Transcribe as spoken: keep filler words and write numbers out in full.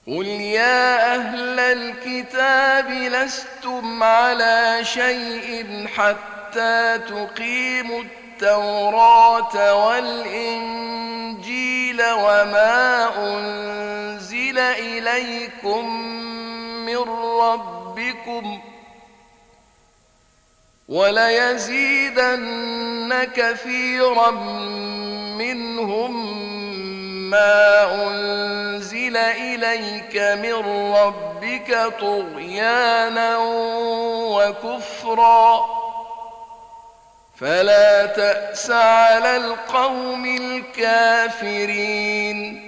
قل يا أهل الكتاب لستم على شيء حتى تقيموا التوراة والإنجيل وما أنزل إليكم من ربكم وليزيدن كثيرا منهم ما أنزل إليك من ربك طغيانا وكفرا فلا تأس على القوم الكافرين